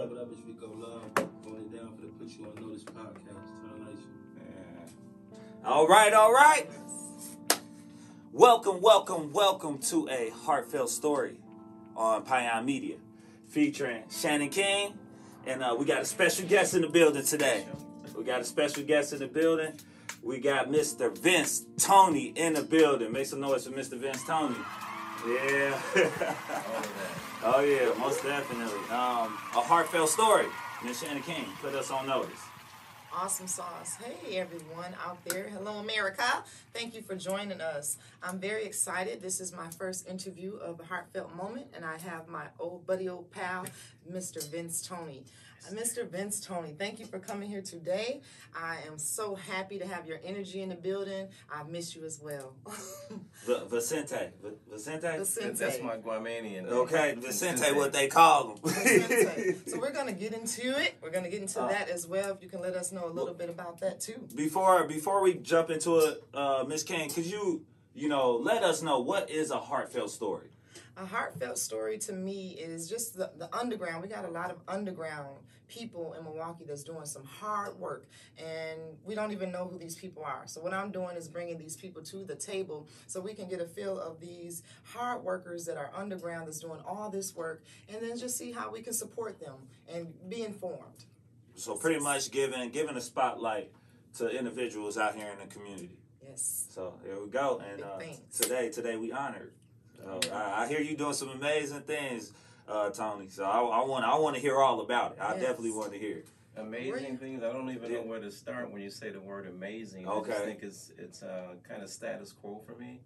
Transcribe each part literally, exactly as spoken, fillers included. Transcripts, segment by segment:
What up, it's Rico Love. Going it down for the Put You On Notice podcast. Turn Nation. Yeah. All right, all right. Welcome, welcome, welcome to a heartfelt story on Pion Media, featuring Shannon King, and uh, we got a special guest in the building today. We got a special guest in the building. We got Mister Vince Tony in the building. Make some noise for Mister Vince Tony. Yeah. Oh yeah, most definitely. Um, a heartfelt story. Miss Shannon King put us on notice. Awesome sauce. Hey everyone out there. Hello America. Thank you for joining us. I'm very excited. This is my first interview of a heartfelt moment, and I have my old buddy, old pal, Mister Vince Tony. Uh, Mister Vince Tony, thank you for coming here today. I am so happy to have your energy in the building. I miss you as well. V- Vicente. V- Vicente? Vicente. That's my Guamanian. Okay, Vicente, what they call him. Vicente. So we're going to get into it. We're going to get into Uh, that as well. If you can let us know a little bit about that too. Before before we jump into it, uh, Miss King, could you, you know, let us know what is a heartfelt story? A heartfelt story to me is just the, the underground. We got a lot of underground people in Milwaukee that's doing some hard work, and we don't even know who these people are. So what I'm doing is bringing these people to the table so we can get a feel of these hard workers that are underground that's doing all this work, and then just see how we can support them and be informed. So pretty much giving giving a spotlight to individuals out here in the community. Yes. So here we go, and Big uh, thanks. today today we honored. Uh, I, I hear you doing some amazing things, uh, Tony. So I, I want I want to hear all about it. I Yes. definitely want to hear it. Amazing things. I don't even Yeah. know where to start when you say the word amazing. I Okay. just think it's it's uh, kind of status quo for me.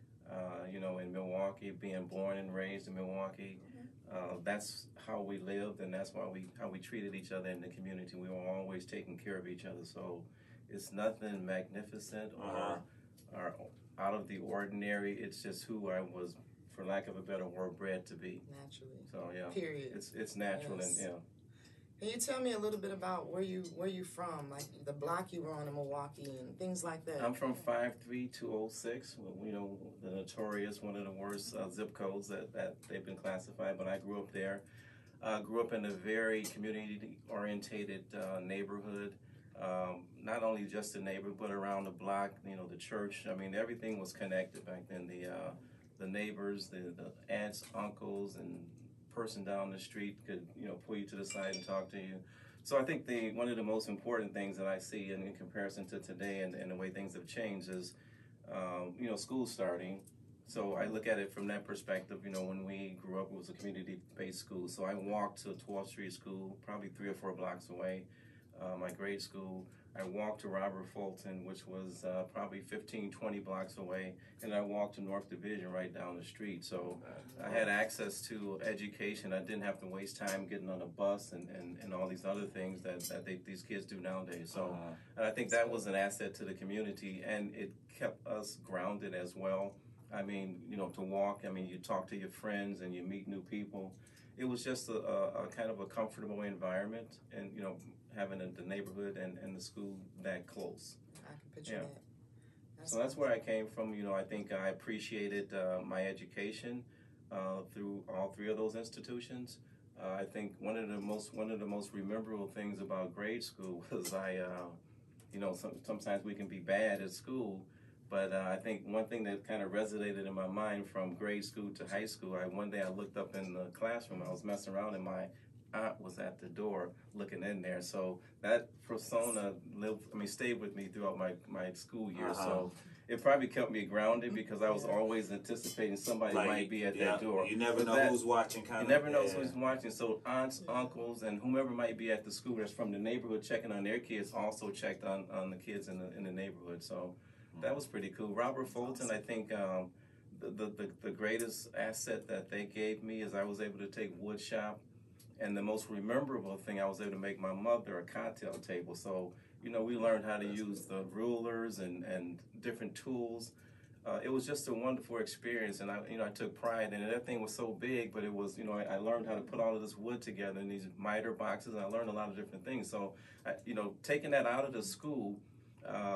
Uh, you know, in Milwaukee, being born and raised in Milwaukee, uh, that's how we lived, and that's why we how we treated each other in the community. We were always taking care of each other. So it's nothing magnificent or Uh-huh. or out of the ordinary. It's just who I was, for lack of a better word, bred to be. Naturally. So yeah, Period. it's it's natural. Yes. And yeah. Can you tell me a little bit about where you where you from, like the block you were on in Milwaukee and things like that? I'm from five three two oh six, well, you know, the notorious, one of the worst uh, zip codes that, that they've been classified, but I grew up there. Uh, grew up in a very community-orientated uh, neighborhood, um, not only just the neighborhood, but around the block, you know, the church. I mean, everything was connected back then. The uh, the neighbors, the, the aunts, uncles, and person down the street could, you know, pull you to the side and talk to you. So I think the one of the most important things that I see in, in comparison to today and, and the way things have changed is, um, you know, school starting. So I look at it from that perspective. You know, when we grew up, it was a community-based school. So I walked to twelfth Street School, probably three or four blocks away, uh, my grade school. I walked to Robert Fulton, which was uh, probably fifteen, twenty blocks away, and I walked to North Division right down the street. So I had access to education. I didn't have to waste time getting on a bus and, and, and all these other things that, that they, these kids do nowadays. So Uh-huh. and I think that was an asset to the community, and it kept us grounded as well. I mean, you know, to walk, I mean, you talk to your friends and you meet new people. It was just a, a, a kind of a comfortable environment, and, you know, having a, the neighborhood and, and the school that close. I can picture Yeah. that. That's So that's where I came from. You know, I think I appreciated uh, my education uh, through all three of those institutions. Uh, I think one of the most one of the most memorable things about grade school was I, uh, you know, some, sometimes we can be bad at school, but uh, I think one thing that kind of resonated in my mind from grade school to high school. I one day I looked up in the classroom. I was messing around, and my aunt was at the door looking in there. So that persona lived, I mean, stayed with me throughout my, my school years. Uh-huh. So it probably kept me grounded because I was always anticipating somebody Like, might be at yeah, that door. You never But know that- who's watching. Kind You of. never know yeah. who's watching. So aunts, uncles, and whomever might be at the school that's from the neighborhood checking on their kids also checked on, on the kids in the in the neighborhood. So that was pretty cool. Robert Fulton, I think um, the, the, the, the greatest asset that they gave me is I was able to take wood shop. And the most memorable thing, I was able to make my mother a cocktail table. So, you know, we learned how to use the rulers and, and different tools. Uh, it was just a wonderful experience, and I, you know, I took pride in it. That thing was so big, but it was, you know, I, I learned how to put all of this wood together in these miter boxes, and I learned a lot of different things. So, I, you know, taking that out of the school, uh,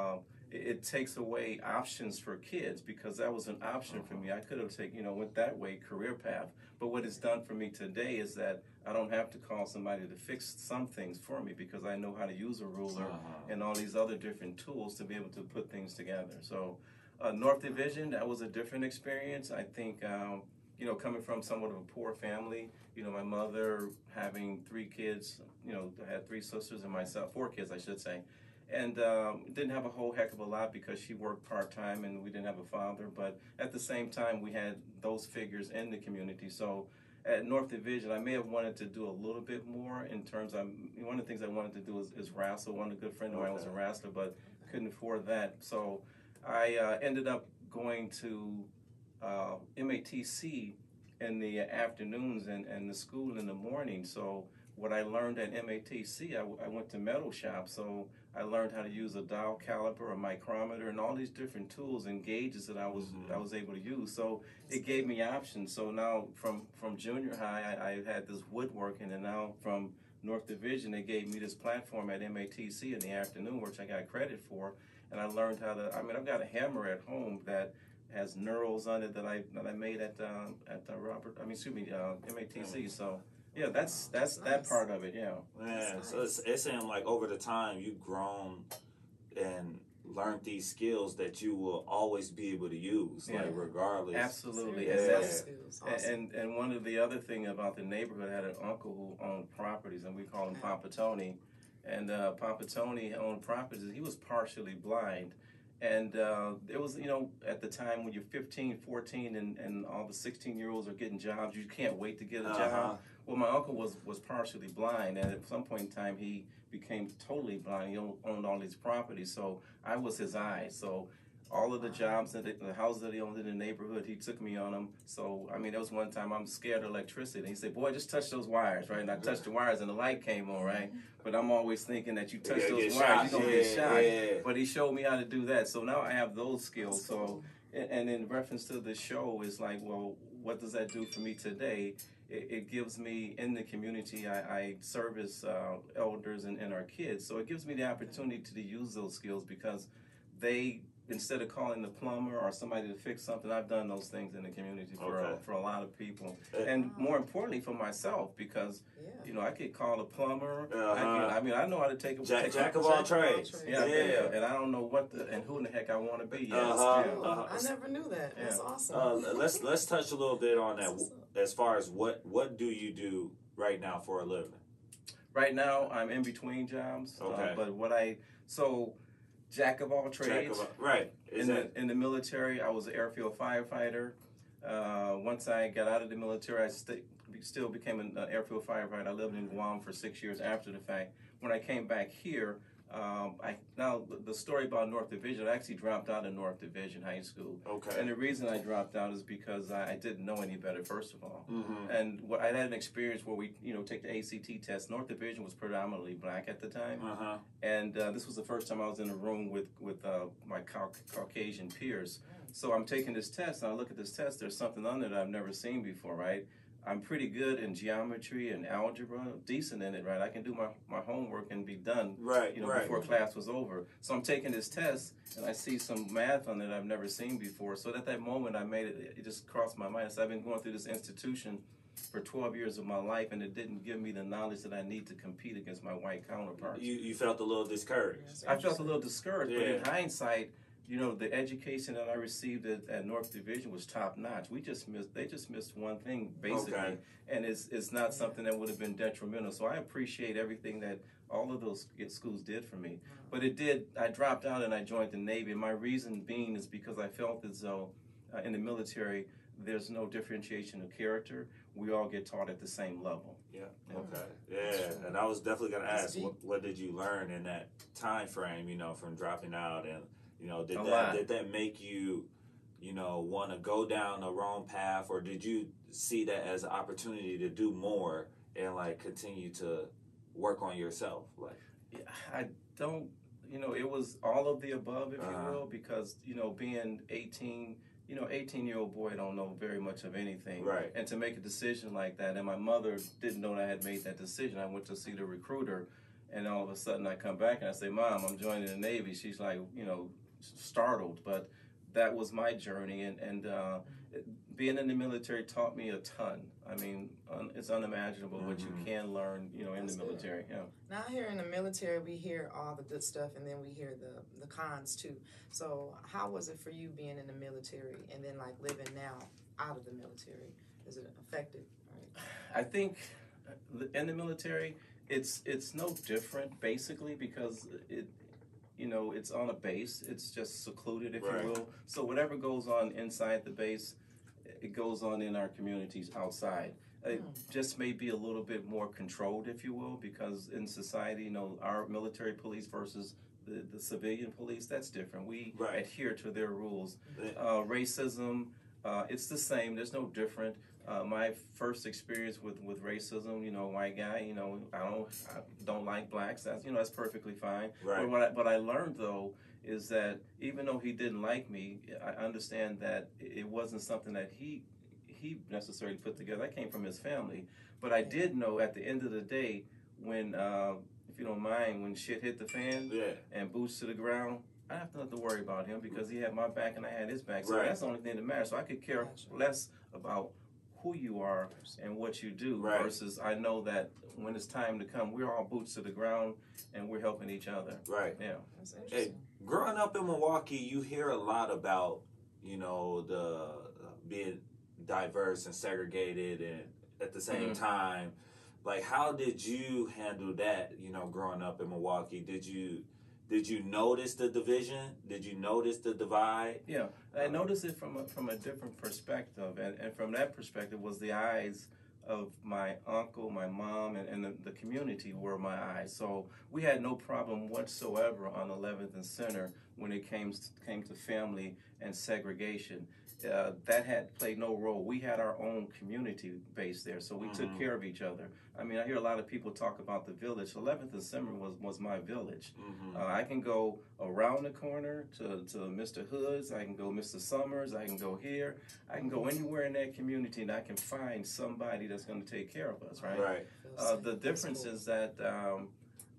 it, it takes away options for kids, because that was an option for me. I could have taken, you know, went that way, career path. But what it's done for me today is that I don't have to call somebody to fix some things for me, because I know how to use a ruler Uh-huh. and all these other different tools to be able to put things together. So uh, North Division, that was a different experience. I think, um, you know, coming from somewhat of a poor family, you know, my mother having three kids, you know, I had three sisters and myself, four kids, I should say. And um, didn't have a whole heck of a lot because she worked part-time and we didn't have a father. But at the same time, we had those figures in the community. So at North Division, I may have wanted to do a little bit more in terms of, one of the things I wanted to do is, is wrestle. One good friend of mine was a wrestler, but couldn't afford that. So I uh, ended up going to uh, M A T C in the afternoons and, and the school in the morning. So what I learned at M A T C, I, I went to metal shop. So I learned how to use a dial caliper, a micrometer, and all these different tools and gauges that I was mm-hmm. I was able to use. So it gave me options. So now from, from junior high, I, I had this woodworking, and now from North Division, they gave me this platform at M A T C in the afternoon, which I got credit for. And I learned how to, I mean, I've got a hammer at home that has knurls on it that I that I made at um, at uh, Robert, I mean, excuse me, uh, M A T C. So yeah, that's that's, that's that nice. Part of it. Yeah. Man, nice. So it's it's saying like over the time you've grown and learned these skills that you will always be able to use, yeah. like regardless. Absolutely. Yeah. And, that's, awesome. and and one of the other thing about the neighborhood, I had an uncle who owned properties, and we call him Papa Tony. And uh, Papa Tony owned properties. He was partially blind. And uh, it was, you know, at the time when you're fifteen, fourteen, and, and all the sixteen-year-olds are getting jobs, you can't wait to get a uh-huh. job. Well, my uncle was, was partially blind, and at some point in time, he became totally blind. He owned all these properties, so I was his eyes. So all of the jobs, that the houses that he owned in the neighborhood, he took me on them. So, I mean, there was one time I'm scared of electricity. And he said, boy, just touch those wires, right? And I touched the wires and the light came on, right? But I'm always thinking that you touch yeah, those wires, shot. you're going to yeah, get shot. Yeah. But he showed me how to do that. So now I have those skills. So, and in reference to the show, it's like, well, what does that do for me today? It, it gives me, in the community, I, I service uh, elders and, and our kids. So it gives me the opportunity to use those skills, because they, instead of calling the plumber or somebody to fix something, I've done those things in the community for okay. uh, for a lot of people, and more importantly for myself, because yeah. you know I could call a plumber. Uh-huh. I, can, I mean, I know how to take a jack, take jack a, of all trades. Yeah, yeah. yeah, and I don't know what the and who in the heck I want to be. Yes. Uh-huh. Yeah. Uh-huh. I never knew that. Yeah. That's awesome. Uh, let's let's touch a little bit on that as far as what what do you do right now for a living? Right now, I'm in between jobs. Okay, uh, but what I so. Jack of all trades. Jack of all, right. Is in the in the military, I was an airfield firefighter. Uh, once I got out of the military, I st- still became an airfield firefighter. I lived in Guam for six years after the fact. When I came back here, um, I now the story about North Division. I actually dropped out of North Division High School. Okay. And the reason I dropped out is because I, I didn't know any better. First of all, mm-hmm. and what, I had an experience where we, you know, take the A C T test. North Division was predominantly black at the time, uh-huh. and uh, this was the first time I was in a room with with uh, my Cau- Caucasian peers. So I'm taking this test, and I look at this test. There's something on it that I've never seen before, right? I'm pretty good in geometry and algebra, decent in it, right? I can do my, my homework and be done, right, you know, right. before class was over. So I'm taking this test, and I see some math on it I've never seen before. So at that moment, I made it, it just crossed my mind. So I've been going through this institution for twelve years of my life, and it didn't give me the knowledge that I need to compete against my white counterparts. You, you felt a little discouraged. I felt a little discouraged, yeah. but in hindsight, you know, the education that I received at, at North Division was top notch. We just missed, they just missed one thing, basically, okay. and it's it's not something that would have been detrimental. So I appreciate everything that all of those schools did for me. But it did, I dropped out and I joined the Navy. And my reason being is because I felt as though uh, in the military, there's no differentiation of character. We all get taught at the same level. Yeah. Okay. Yeah. And I was definitely going to ask, what, what did you learn in that time frame, you know, from dropping out? And, you know, did A that lot. did that make you, you know, want to go down the wrong path, or did you see that as an opportunity to do more and like continue to work on yourself? Like, yeah, I don't, you know, it was all of the above, if Uh-huh. you will, because, you know, being eighteen, you know, eighteen-year-old boy don't know very much of anything. Right. And to make a decision like that, and my mother didn't know that I had made that decision. I went to see the recruiter, and all of a sudden I come back and I say, Mom, I'm joining the Navy. She's like, you know, startled, but that was my journey, and and uh, being in the military taught me a ton. I mean, un, it's unimaginable mm-hmm. what you can learn, you know, in That's the military. Good. Yeah. Now here in the military, we hear all the good stuff, and then we hear the the cons too. So, how was it for you being in the military, and then like living now out of the military? Is it effective? Right? I think in the military, it's it's no different basically because it. You know, it's on a base. It's just secluded, if right. you will. So whatever goes on inside the base, it goes on in our communities outside. It just may be a little bit more controlled, if you will, because in society, you know, our military police versus the, the civilian police, that's different. We right. adhere to their rules. Uh, racism, uh, it's the same. There's no different. Uh, my first experience with, with racism, you know, white guy, you know, I don't I don't like blacks. That's you know that's perfectly fine. Right. But what I, what I learned though is that even though he didn't like me, I understand that it wasn't something that he he necessarily put together. I came from his family, but I did know at the end of the day when, uh, if you don't mind, when shit hit the fan yeah. and boots to the ground. I have nothing to worry about him because he had my back and I had his back. So right. that's the only thing that matters. So I could care less about who you are and what you do right. versus I know that when it's time to come, we're all boots to the ground and we're helping each other. Right. Yeah. That's interesting. Hey, growing up in Milwaukee, you hear a lot about, you know, the uh, being diverse and segregated and at the same mm-hmm. time. Like, how did you handle that, you know, growing up in Milwaukee? Did you Did you notice the division? Did you notice the divide? Yeah, I noticed it from a, from a different perspective, and, and from that perspective was the eyes of my uncle, my mom, and, and the, the community were my eyes. So we had no problem whatsoever on eleventh and Center when it came to, came to family and segregation. Uh, that had played no role. We had our own community base there, so we mm-hmm. took care of each other. I mean, I hear a lot of people talk about the village. eleventh and Center was, was my village. Mm-hmm. Uh, I can go around the corner to, to Mister Hood's. I can go Mister Summers. I can go here. I can go anywhere in that community, and I can find somebody that's going to take care of us, right? Right. Uh, the difference cool. is that um,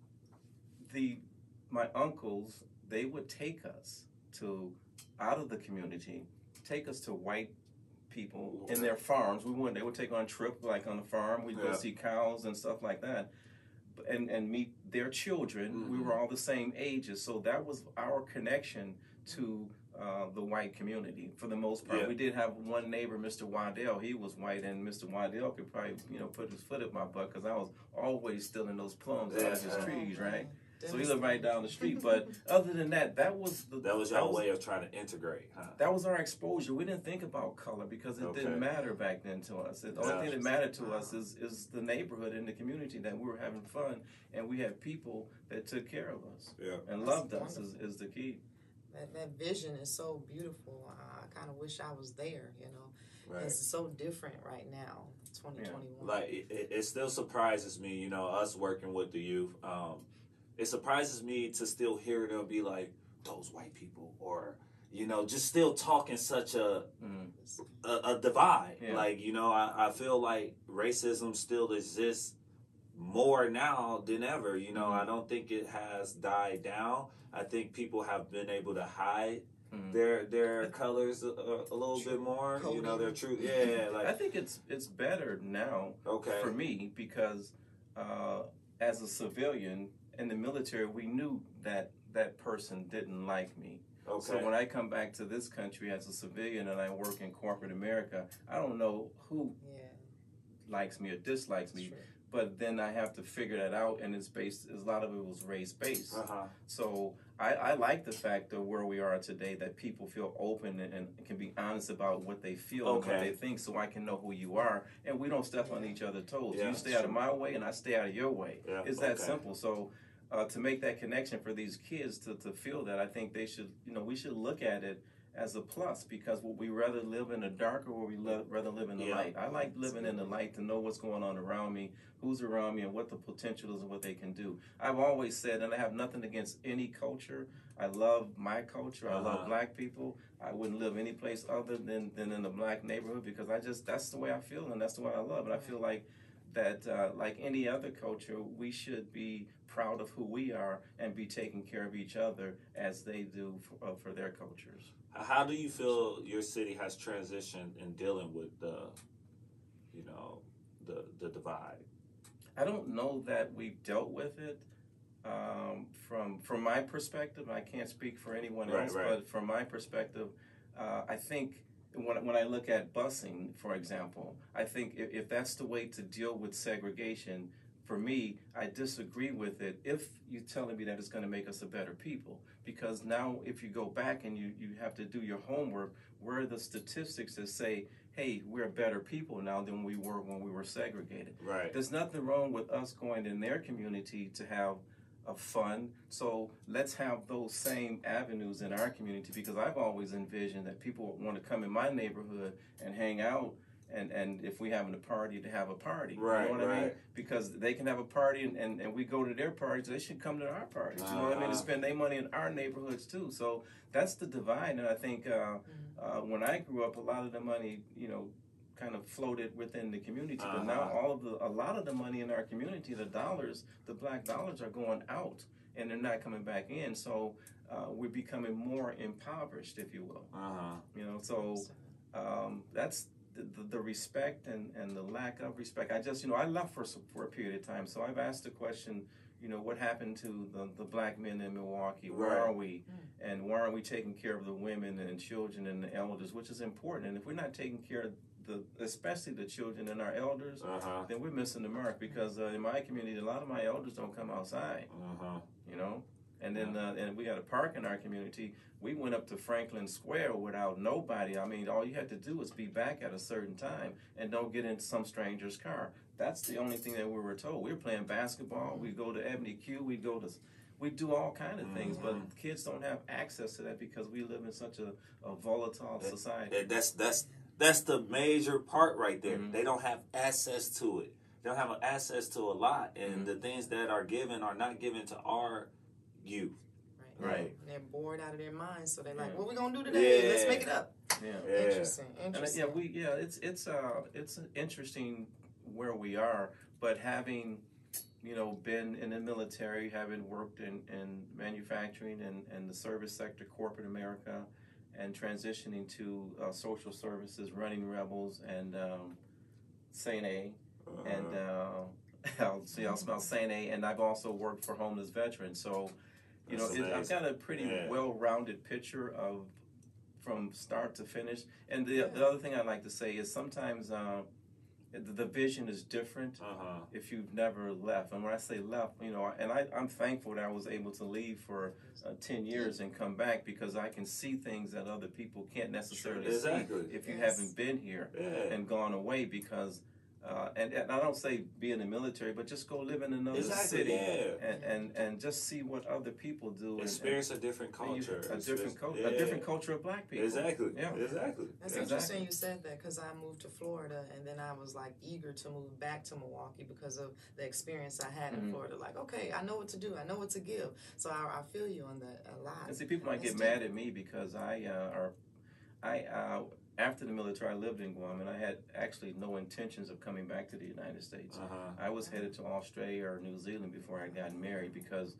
the my uncles, they would take us to out of the community, take us to white people in their farms. We went. They would take on trip like on the farm. We'd yeah. go see cows and stuff like that, and and meet their children. Mm-hmm. We were all the same ages, so that was our connection to uh, the white community for the most part. Yeah. We did have one neighbor, Mister Waddell. He was white, and Mister Waddell could probably you know put his foot up my butt because I was always stealing those plums yeah. out of his trees, right? So he lived right down the street, but other than that, that was the, that was your way of trying to integrate, huh? That was our exposure. We didn't think about color because it okay. didn't matter back then to us. The only thing that mattered to us is is the neighborhood and the community that we were having fun, and we had people that took care of us yeah. and That's loved wonderful. us is, is the key. That that vision is so beautiful. I kind of wish I was there. You know, right. It's so different right now, twenty twenty-one. Yeah. Like it, it still surprises me, you know, us working with the youth. Um, It surprises me to still hear them be like, those white people, or, you know, just still talking such a mm. a, a divide. Yeah. Like, you know, I, I feel like racism still exists more now than ever. You know, mm. I don't think it has died down. I think people have been able to hide mm. their their colors a, a little true. bit more. Cody. You know, their truth. Yeah, like I think it's it's better now okay. for me because uh, as a civilian, in the military, we knew that that person didn't like me. Okay. So when I come back to this country as a civilian and I work in corporate America, I don't know who yeah. likes me or dislikes me. True. But then I have to figure that out, and it's based. A lot of it was race based. Uh-huh. So I, I like the fact of where we are today, that people feel open and, and can be honest about what they feel okay. and what they think, so I can know who you are, and we don't step on each other's toes. Yeah, you stay out of my way, and I stay out of your way. Yeah. It's that okay. simple. So. Uh, to make that connection for these kids to, to feel that, I think they should, you know, we should look at it as a plus, because would we rather live in the dark or would we le- rather live in the yeah. light? I like living in the light to know what's going on around me, who's around me, and what the potential is and what they can do. I've always said, and I have nothing against any culture. I love my culture. Uh-huh. I love black people. I wouldn't live any place other than, than in a black neighborhood because I just, that's the way I feel and that's the way I love. And I feel like that uh, like any other culture, we should be proud of who we are and be taking care of each other as they do for, uh, for their cultures. How do you feel your city has transitioned in dealing with the, you know, the the divide? I don't know that we've dealt with it. Um, from from my perspective, I can't speak for anyone Right, else, right. but from my perspective, uh, I think when, when I look at busing, for example, I think if, if that's the way to deal with segregation, for me, I disagree with it if you're telling me that it's going to make us a better people. Because now if you go back and you, you have to do your homework, where are the statistics that say, hey, we're better people now than we were when we were segregated? Right. There's nothing wrong with us going in their community to have a fun. So let's have those same avenues in our community, because I've always envisioned that people want to come in my neighborhood and hang out, and, and if we having a party, to have a party. Right, you know what I mean? right. Because they can have a party and, and, and we go to their parties, they should come to our parties. You know what I mean? Uh-huh. To spend their money in our neighborhoods too. So that's the divide. And I think uh, uh, when I grew up, a lot of the money, you know, kind of floated within the community. Uh-huh. But now all of the, a lot of the money in our community, the dollars, the black dollars are going out and they're not coming back in. So uh, we're becoming more impoverished, if you will. Uh-huh. You know, so um, that's the, the, the respect and, and the lack of respect. I just, you know, I left for, some- for a period of time. So I've asked the question, you know, what happened to the, the black men in Milwaukee? Where Right. are we? And why aren't we taking care of the women and children and the elders, which is important. And if we're not taking care of the, especially the children and our elders, Uh-huh. then we're missing the mark. Because uh, in my community, a lot of my elders don't come outside, Uh-huh. you know. And then uh, and we got a park in our community. We went up to Franklin Square without nobody. I mean, all you had to do was be back at a certain time and don't get in some stranger's car. That's the only thing that we were told. We were playing basketball. We go to Ebony Q. We go to, we do all kind of things. But kids don't have access to that because we live in such a, a volatile society. And that's that's that's the major part right there. Mhm. They don't have access to it. They don't have access to a lot, and Mhm. the things that are given are not given to our youth. Right. Right. And they're bored out of their minds, so they're like, Yeah. "What we gonna do today? Yeah. Let's make it up." Yeah. Yeah. Interesting. And uh, Interesting. yeah, we yeah, it's it's uh it's interesting where we are, but having, you know, been in the military, having worked in, in manufacturing and, and the service sector, corporate America, and transitioning to uh, social services, running Rebels and um, Saint A, and uh, I'll see I'll smell Saint A, and I've also worked for homeless veterans, so you That's know it, I've amazing. got a pretty Yeah. well-rounded picture of from start to finish. And the, the other thing I'd like to say is sometimes uh, the, the vision is different Uh-huh. if you've never left. And when I say left, you know, and I, I'm thankful that I was able to leave for uh, ten years and come back, because I can see things that other people can't necessarily Exactly. see if you Yes. haven't been here Yeah. and gone away. Because, uh, and, and I don't say be in the military, but just go live in another Exactly, city yeah. and, and, and just see what other people do. and- Experience a different and you- culture. a different culture, Yeah. a different culture of black people. Exactly. Yeah. Exactly. That's Yeah. interesting you said that, because I moved to Florida and then I was like eager to move back to Milwaukee because of the experience I had in Mhm. Florida. Like, okay, I know what to do, I know what to give. So I, I feel you on that a lot. And see, people might That's get mad at me because I, uh, are, I, uh, after the military, I lived in Guam, and I had actually no intentions of coming back to the United States. Uh-huh. I was headed to Australia or New Zealand before I got married, because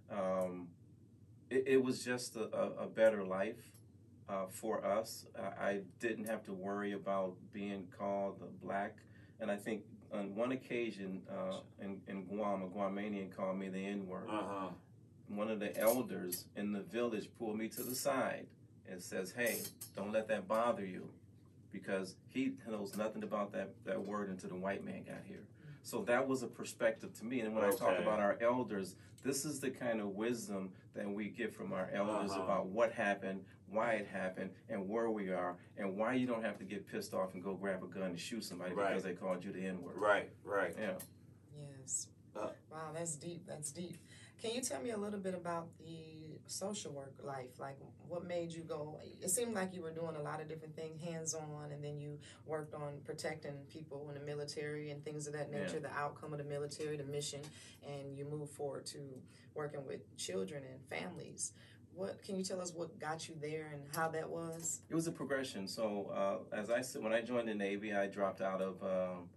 um, it, it was just a, a, a better life uh, for us. I, I didn't have to worry about being called black, and I think on one occasion uh, in, in Guam, a Guamanian called me the N-word. Uh-huh. One of the elders in the village pulled me to the side and says, "Hey, don't let that bother you," because he knows nothing about that, that word until the white man got here. So that was a perspective to me. And when I talk Okay. about our elders, this is the kind of wisdom that we get from our elders Uh-huh. about what happened, why it happened, and where we are, and why you don't have to get pissed off and go grab a gun and shoot somebody Right. because they called you the N-word. Right, right. Yeah. Yes. Uh, wow, that's deep. That's deep. Can you tell me a little bit about the social work life? Like, what made you go? It seemed like you were doing a lot of different things, hands-on, and then you worked on protecting people in the military and things of that nature, Yeah. the outcome of the military, the mission, and you moved forward to working with children and families. What can you tell us what got you there and how that was? It was a progression. So, uh, as I said, when I joined the Navy, I dropped out of um,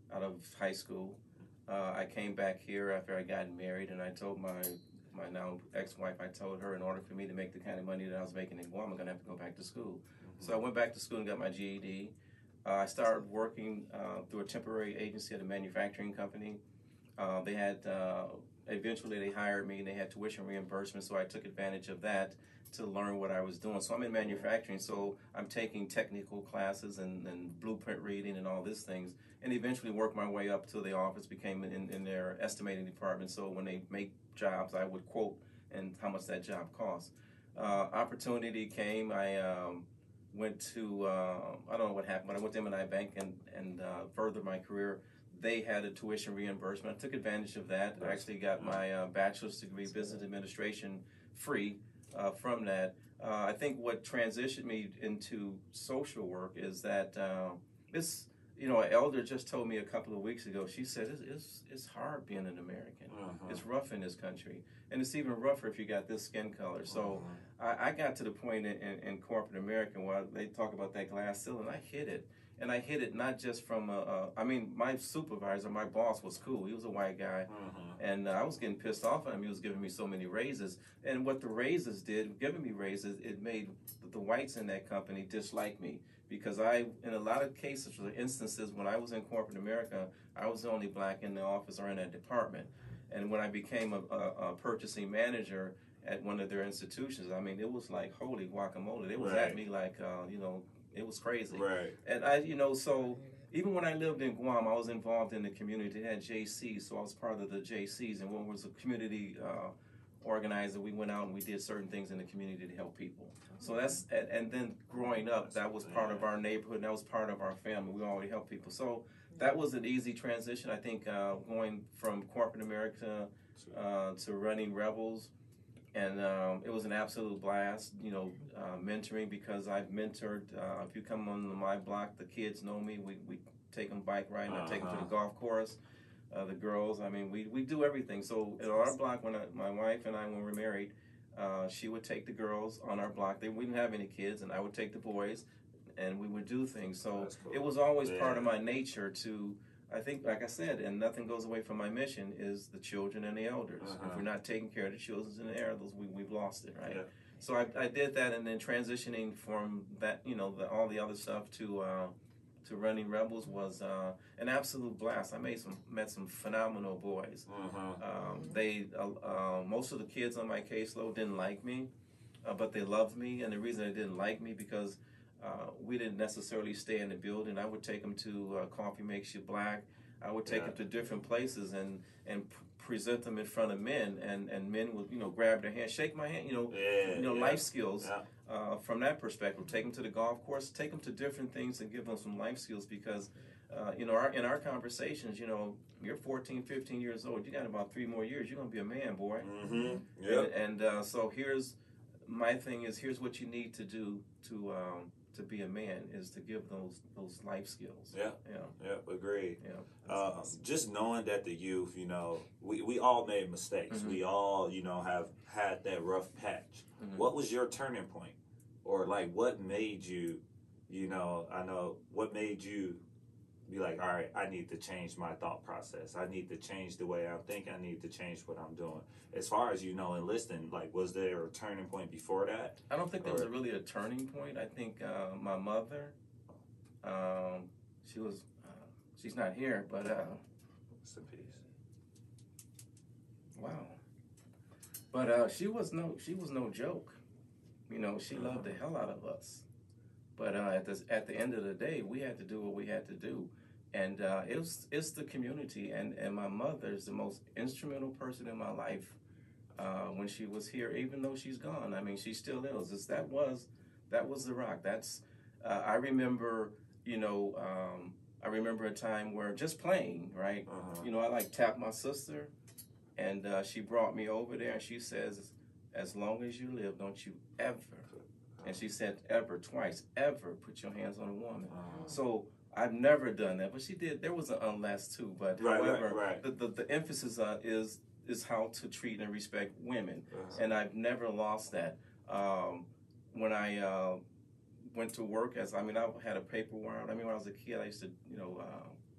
out of high school. Uh, I came back here after I got married, and I told my my now ex-wife, I told her in order for me to make the kind of money that I was making in Guam, I'm going to have to go back to school. Mm-hmm. So I went back to school and got my G E D. Uh, I started working uh, through a temporary agency at a manufacturing company. Uh, they had, uh, eventually they hired me and they had tuition reimbursement, so I took advantage of that to learn what I was doing. So I'm in manufacturing, so I'm taking technical classes and, and blueprint reading and all these things, and eventually worked my way up to the office, became in, in their estimating department. So when they make jobs, I would quote and how much that job costs. Uh, opportunity came. I um, went to, uh, I don't know what happened, but I went to M and I Bank and, and uh, furthered my career. They had a tuition reimbursement. I took advantage of that. I actually got my uh, bachelor's degree, business administration, free uh, from that. Uh, I think what transitioned me into social work is that uh, it's, you know, an elder just told me a couple of weeks ago, she said, it's, it's, it's hard being an American. Uh-huh. It's rough in this country. And it's even rougher if you got this skin color. So uh-huh. I, I got to the point in, in, in corporate America where they talk about that glass ceiling. I hit it. And I hit it not just from, a, a, I mean, my supervisor, my boss was cool. He was a white guy. Uh-huh. And uh, I was getting pissed off at him. He was giving me so many raises. And what the raises did, giving me raises, it made the whites in that company dislike me. Because I, in a lot of cases, or instances, when I was in corporate America, I was the only black in the office or in that department. And when I became a, a, a purchasing manager at one of their institutions, I mean, it was like, holy guacamole. They was right. at me like, uh, you know, it was crazy. Right. And I, you know, so even when I lived in Guam, I was involved in the community. They had J Cs, so I was part of the J Cs. And when I was a community uh, organizer, we went out and we did certain things in the community to help people. So that's, and, and then growing up, that was part of our neighborhood, and that was part of our family. We always helped people. So that was an easy transition. I think uh, going from corporate America uh, to running Rebels, and um, it was an absolute blast, you know, uh, mentoring, because I've mentored, uh, if you come on my block, the kids know me. We, we take them bike riding, uh-huh. I take them to the golf course. Uh, the girls, I mean, we, we do everything. So at our block, when I, my wife and I, when we were married, uh, she would take the girls on our block. They, we didn't have any kids, and I would take the boys, and we would do things. So cool. It was always yeah. part of my nature to, I think, like I said, and nothing goes away from my mission, is the children and the elders. Uh-huh. If we're not taking care of the children and the elders, we, we've lost it, right? Yeah. So I, I did that, and then transitioning from that, you know, the, all the other stuff to uh, to running Rebels was uh, an absolute blast. I made some met some phenomenal boys. Uh-huh. Um, they uh, uh, most of the kids on my caseload didn't like me, uh, but they loved me, and the reason they didn't like me because Uh, we didn't necessarily stay in the building. I would take them to uh, Coffee Makes You Black. I would take yeah. them to different places and and p- present them in front of men, and, and men would, you know, grab their hand, shake my hand, you know, yeah, you know, yeah. life skills yeah. uh, from that perspective. Take them to the golf course, take them to different things, and give them some life skills because, uh, you know, our, in our conversations, you know, you're fourteen, fifteen years old. You got about three more years. You're gonna be a man, boy. Mm-hmm. Yeah. And, and uh, so here's my thing is here's what you need to do to. Um, to be a man is to give those those life skills. Yeah. Yeah. Yeah. Agreed. Yeah. Uh, awesome. Just knowing that the youth, you know, we, we all made mistakes. Mm-hmm. We all, you know, have had that rough patch. Mm-hmm. What was your turning point? Or like what made you, you know, I know, what made you be like, all right, I need to change my thought process. I need to change the way I'm thinking. I need to change what I'm doing. As far as, you know, enlisting, like, was there a turning point before that? I don't think there was a really a turning point. I think uh, my mother, um, she was, uh, she's not here, but. Uh, Rest in peace. Wow. But uh, she was no, she was no joke. You know, she loved the hell out of us. But uh, at the at the end of the day, we had to do what we had to do, and uh, it was it's the community, and, and my mother is the most instrumental person in my life uh, when she was here, even though she's gone. I mean, she still is. It's, that was that was the rock. That's uh, I remember, you know, um, I remember a time where just playing, right? Uh-huh. You know, I like tapped my sister, and uh, she brought me over there, and she says, "As long as you live, don't you ever." And she said, ever, twice, ever put your hands on a woman. Uh-huh. So I've never done that, but she did. There was an unless too, but right, however, right, right. The, the, the emphasis uh, is is how to treat and respect women. Uh-huh. And I've never lost that. Um, when I uh, went to work, as I mean, I had a paper route. I mean, when I was a kid, I used to, you know, uh,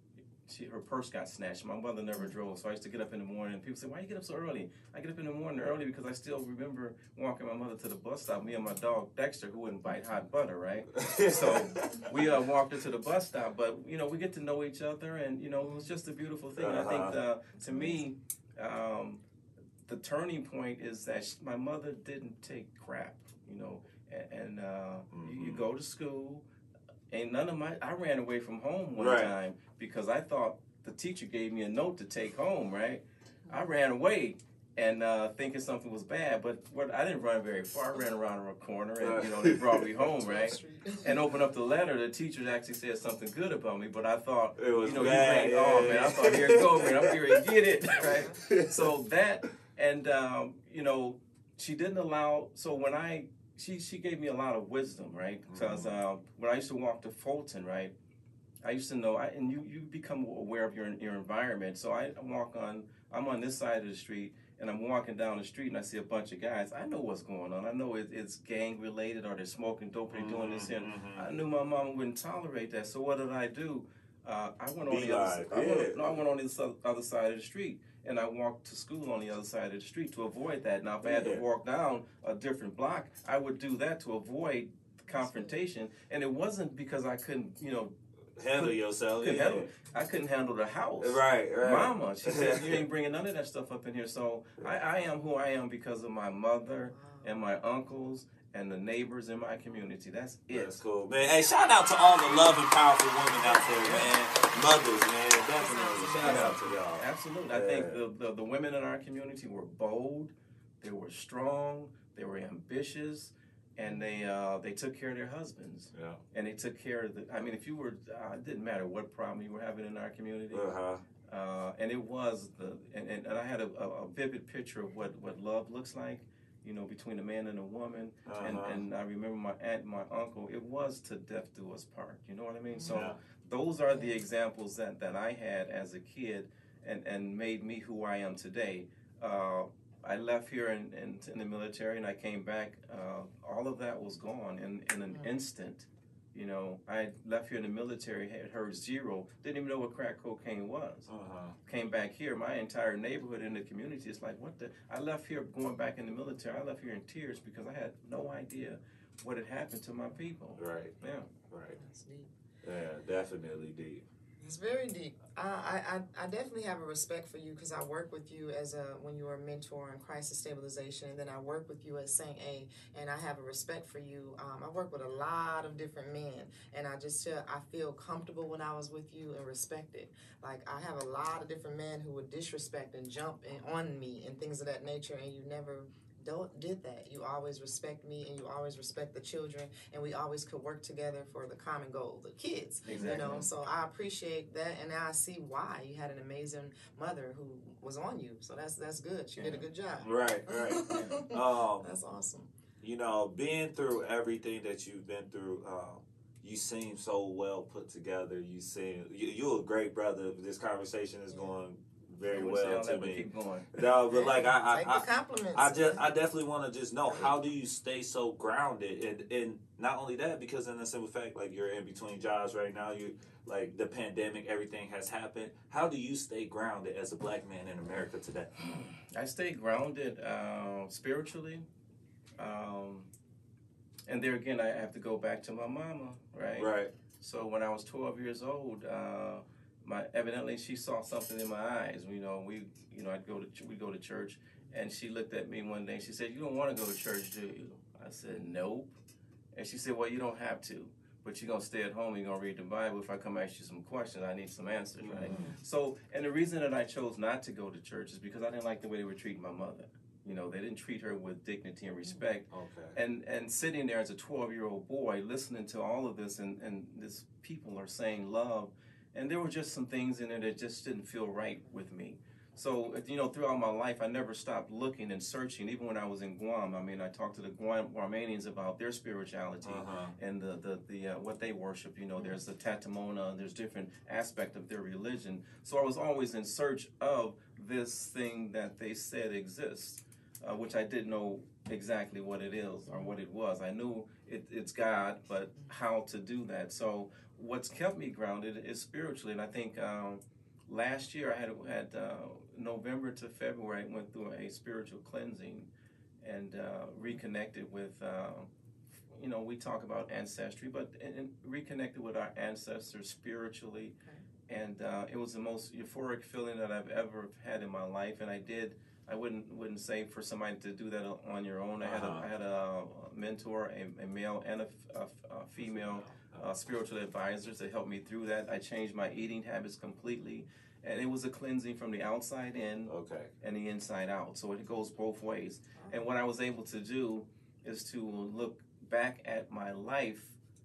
she her purse got snatched. My mother never drove, so I used to get up in the morning. And people say, "Why you get up so early?" I get up in the morning early because I still remember walking my mother to the bus stop. Me and my dog Dexter, who wouldn't bite hot butter, right? So we uh, walked her to the bus stop. But you know, we get to know each other, and you know, it was just a beautiful thing. Uh-huh. I think uh, to me, um, the turning point is that she, my mother didn't take crap. You know, and, and uh, mm-hmm. you, you go to school. And none of my, I ran away from home one right. time because I thought the teacher gave me a note to take home, right? I ran away and uh, thinking something was bad, but what, I didn't run very far. I ran around a corner and, you know, they brought me home, right? And opened up the letter. The teacher actually said something good about me, but I thought, it was you know, bad. you ran, oh, man, I thought, here it go, man, I'm here to get it, right? So that, and, um, you know, she didn't allow, so when I, She she gave me a lot of wisdom, right? Because uh, when I used to walk to Fulton, right, I used to know, I, and you, you become aware of your your environment. So I walk on, I'm on this side of the street, and I'm walking down the street, and I see a bunch of guys. I know what's going on. I know it, it's gang related, or they're smoking dope, they're doing this here. Mm-hmm. I knew my mom wouldn't tolerate that. So what did I do? Uh, I went on Be the other, live. I yeah. went, no, I went on the other side of the street. And I walked to school on the other side of the street to avoid that. Now, if I had yeah. to walk down a different block, I would do that to avoid confrontation. And it wasn't because I couldn't, you know, handle could, yourself. Couldn't yeah. handle, I couldn't handle the house. Right, right. Mama, she said, you ain't bringing none of that stuff up in here. So I, I am who I am because of my mother and my uncles and the neighbors in my community. That's it. That's cool, man. Hey, shout out to all the loving, powerful women out there, man. Mothers, man. Definitely. Shout out to y'all. Absolutely. Yeah. I think the, the, the women in our community were bold, they were strong, they were ambitious, and they uh, they took care of their husbands. Yeah. And they took care of the, I mean, if you were, uh, it didn't matter what problem you were having in our community. Uh-huh. Uh, and it was the, and, and, and I had a, a, a vivid picture of what, what love looks like, you know, between a man and a woman. Uh-huh. And, and I remember my aunt and my uncle, it was to death do us part. You know what I mean? So yeah. those are the examples that, that I had as a kid and, and made me who I am today. Uh, I left here in, in, in the military and I came back. Uh, all of that was gone in, in an Yeah. instant. You know, I left here in the military, had heard zero, didn't even know what crack cocaine was. Uh-huh. Came back here, my entire neighborhood in the community is like, what the? I left here going back in the military. I left here in tears because I had no idea what had happened to my people. Right. Yeah. Right. That's deep. Yeah, definitely deep. It's very deep. I, I, I definitely have a respect for you because I work with you as a when you were a mentor in crisis stabilization, and then I work with you at Saint A, and I have a respect for you. Um, I work with a lot of different men, and I just feel, I feel comfortable when I was with you and respected. Like I have a lot of different men who would disrespect and jump in, on me and things of that nature, and you never don't did that. You always respect me, and you always respect the children, and we always could work together for the common goal, the kids. Exactly. You know, so I appreciate that, and now I see why you had an amazing mother who was on you. So that's that's good. She Yeah. did a good job. Right, right. um, That's awesome. you know, being through everything that you've been through, um, you seem so well put together. You seem you, you're a great brother. This conversation is going very I wish well y'all to ever me. Keep going. No, but like I, Take I, the compliments. I, I just, I definitely want to just know, how do you stay so grounded, and and not only that, because in the simple fact, like you're in between jobs right now, you like the pandemic, everything has happened. How do you stay grounded as a black man in America today? I stay grounded uh, spiritually. Um, and there again, I have to go back to my mama, right? Right. So when I was twelve years old, uh, my evidently she saw something in my eyes. You know, we, you know, I'd go to we go to church, and she looked at me one day. And she said, "You don't want to go to church, do you?" I said, "Nope." And she said, "Well, you don't have to, but you're gonna stay at home. You're gonna read the Bible. If I come ask you some questions, I need some answers, right?" Mm-hmm. So, and the reason that I chose not to go to church is because I didn't like the way they were treating my mother. You know, they didn't treat her with dignity and respect. Okay. And and sitting there as a twelve-year-old boy, listening to all of this, and, and this people are saying love, and there were just some things in there that just didn't feel right with me. So, you know, throughout my life, I never stopped looking and searching. Even when I was in Guam, I mean, I talked to the Guam, Guamanians about their spirituality Uh-huh. and the the, the uh, what they worship. You know, there's the Tatamona, there's different aspect of their religion. So I was always in search of this thing that they said exists, uh, which I didn't know exactly what it is or what it was. I knew it, it's God, but how to do that. So what's kept me grounded is spiritually, and I think um, last year I had had uh, November to February I went through a spiritual cleansing and uh, reconnected with. Uh, you know, we talk about ancestry, but and, and reconnected with our ancestors spiritually, okay. and uh, it was the most euphoric feeling that I've ever had in my life. And I did. I wouldn't wouldn't say for somebody to do that on your own. I had uh-huh. a, I had a mentor, a, a male and a, a, a female uh, spiritual advisors that helped me through that. I changed my eating habits completely, and it was a cleansing from the outside in okay. and the inside out. So it goes both ways. And what I was able to do is to look back at my life,